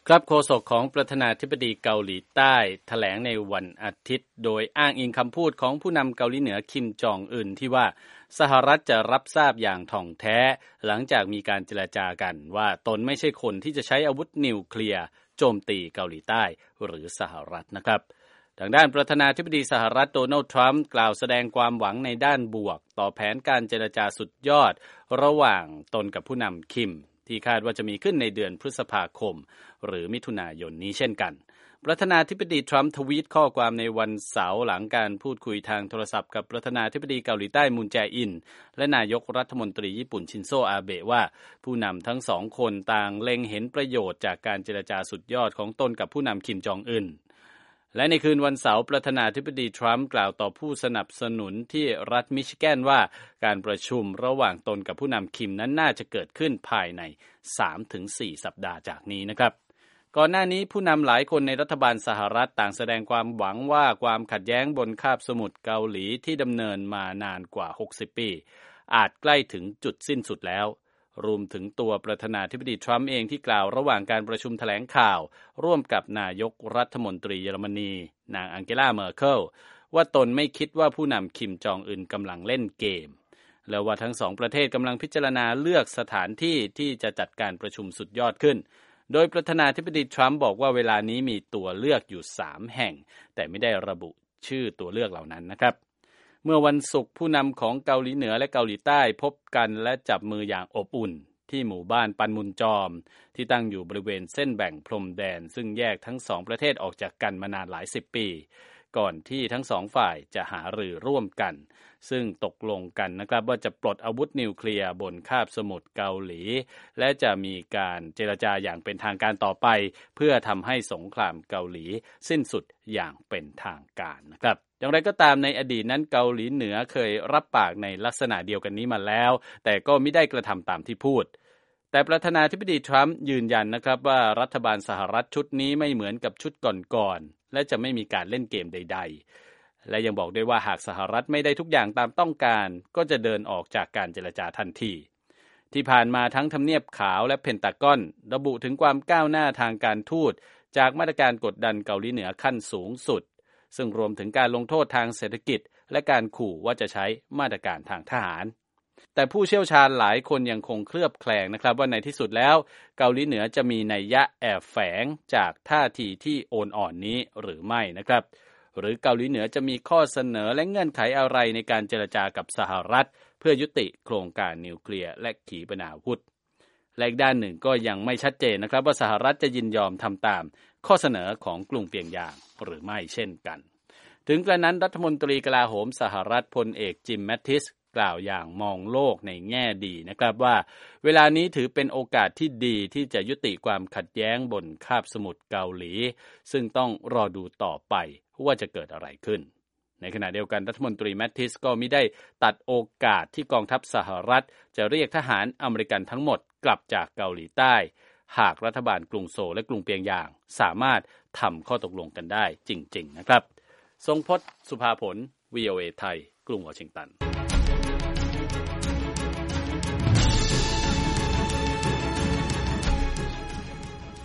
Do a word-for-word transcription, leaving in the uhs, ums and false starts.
ครับโฆษกของประธานาธิบดีเกาหลีใต้แถลงในวันอาทิตย์โดยอ้างอิงคำพูดของผู้นำเกาหลีเหนือคิมจองอึนที่ว่าสหรัฐจะรับทราบอย่างถ่องแท้หลังจากมีการเจรจากันว่าตนไม่ใช่คนที่จะใช้อาวุธนิวเคลียร์โจมตีเกาหลีใต้หรือสหรัฐนะครับทางด้านประธานาธิบดีสหรัฐโดนัลด์ทรัมป์กล่าวแสดงความหวังในด้านบวกต่อแผนการเจรจาสุดยอดระหว่างตนกับผู้นำคิมที่คาดว่าจะมีขึ้นในเดือนพฤษภาคมหรือมิถุนายนนี้เช่นกันประธานาธิบดีทรัมป์ทวีตข้อความในวันเสาร์หลังการพูดคุยทางโทรศัพท์กับประธานาธิบดีเกาหลีใต้มุนแจอินและนายกรัฐมนตรีญี่ปุ่นชินโซอาเบะว่าผู้นำทั้งสองคนต่างเล็งเห็นประโยชน์จากการเจรจาสุดยอดของตนกับผู้นำคิมจองอึนและในคืนวันเสาร์ประธานาธิบดีทรัมป์กล่าวต่อผู้สนับสนุนที่รัฐมิชิแกนว่าการประชุมระหว่างตนกับผู้นำคิมนั้นน่าจะเกิดขึ้นภายใน สามถึงสี่ สัปดาห์จากนี้นะครับก่อนหน้านี้ผู้นำหลายคนในรัฐบาลสหรัฐต่างแสดงความหวังว่าความขัดแย้งบนคาบสมุทรเกาหลีที่ดำเนินมานานกว่าหกสิบปีอาจใกล้ถึงจุดสิ้นสุดแล้วรวมถึงตัวประธานาธิบดีทรัมป์เองที่กล่าวระหว่างการประชุมแถลงข่าวร่วมกับนายกรัฐมนตรีเยอรมนีนางอังเกลาเมอร์เคิลว่าตนไม่คิดว่าผู้นำคิมจองอึนกำลังเล่นเกมและว่าทั้งสองประเทศกำลังพิจารณาเลือกสถานที่ที่จะจัดการประชุมสุดยอดขึ้นโดยประธานาธิบดีทรัมป์บอกว่าเวลานี้มีตัวเลือกอยู่สามแห่งแต่ไม่ได้ระบุชื่อตัวเลือกเหล่านั้นนะครับเมื่อวันศุกร์ผู้นำของเกาหลีเหนือและเกาหลีใต้พบกันและจับมืออย่างอบอุ่นที่หมู่บ้านปันมุนจอมที่ตั้งอยู่บริเวณเส้นแบ่งพรมแดนซึ่งแยกทั้งสองประเทศออกจากกันมานานหลายสิบปีก่อนที่ทั้งสองฝ่ายจะหารือร่วมกันซึ่งตกลงกันนะครับว่าจะปลดอาวุธนิวเคลียร์บนคาบสมุทรเกาหลีและจะมีการเจรจาอย่างเป็นทางการต่อไปเพื่อทำให้สงครามเกาหลีสิ้นสุดอย่างเป็นทางการนะครับอย่างไรก็ตามในอดีตนั้นเกาหลีเหนือเคยรับปากในลักษณะเดียวกันนี้มาแล้วแต่ก็ไม่ได้กระทำตามที่พูดแต่ประธานาธิบดีทรัมป์ยืนยันนะครับว่ารัฐบาลสหรัฐชุดนี้ไม่เหมือนกับชุดก่อนๆและจะไม่มีการเล่นเกมใดๆและยังบอกด้วยว่าหากสหรัฐไม่ได้ทุกอย่างตามต้องการก็จะเดินออกจากการเจรจาทันทีที่ผ่านมาทั้งทำเนียบขาวและเพนตากอนระบุถึงความก้าวหน้าทางการทูตจากมาตรการกดดันเกาหลีเหนือขั้นสูงสุดซึ่งรวมถึงการลงโทษทางเศรษฐกิจและการขู่ว่าจะใช้มาตรการทางทหารแต่ผู้เชี่ยวชาญหลายคนยังคงเคลือบแคลงนะครับว่าในที่สุดแล้วเกาหลีเหนือจะมีนัยยะแอบแฝงจากท่าทีที่โอนอ่อนนี้หรือไม่นะครับหรือเกาหลีเหนือจะมีข้อเสนอและเงื่อนไขอะไรในการเจรจากับสหรัฐเพื่อยุติโครงการนิวเคลียร์และขีปนาวุธและอีกด้านหนึ่งก็ยังไม่ชัดเจนนะครับว่าสหรัฐจะยินยอมทำตามข้อเสนอของกรุงเปียงยางหรือไม่เช่นกันถึงกระนั้นรัฐมนตรีกลาโหมสหรัฐพลเอกจิมแมททิสกล่าวอย่างมองโลกในแง่ดีนะครับว่าเวลานี้ถือเป็นโอกาสที่ดีที่จะยุติความขัดแย้งบนคาบสมุทรเกาหลีซึ่งต้องรอดูต่อไปว่าจะเกิดอะไรขึ้นในขณะเดียวกันรัฐมนตรีแมททิสก็มิได้ตัดโอกาสที่กองทัพสหรัฐจะเรียกทหารอเมริกันทั้งหมดกลับจากเกาหลีใต้หากรัฐบาลกรุงโซลและกรุงเปียงยางสามารถทำข้อตกลงกันได้จริงๆนะครับทรงพจน์ สุภาผล วี โอ เอ ไทยกรุงวอชิงตัน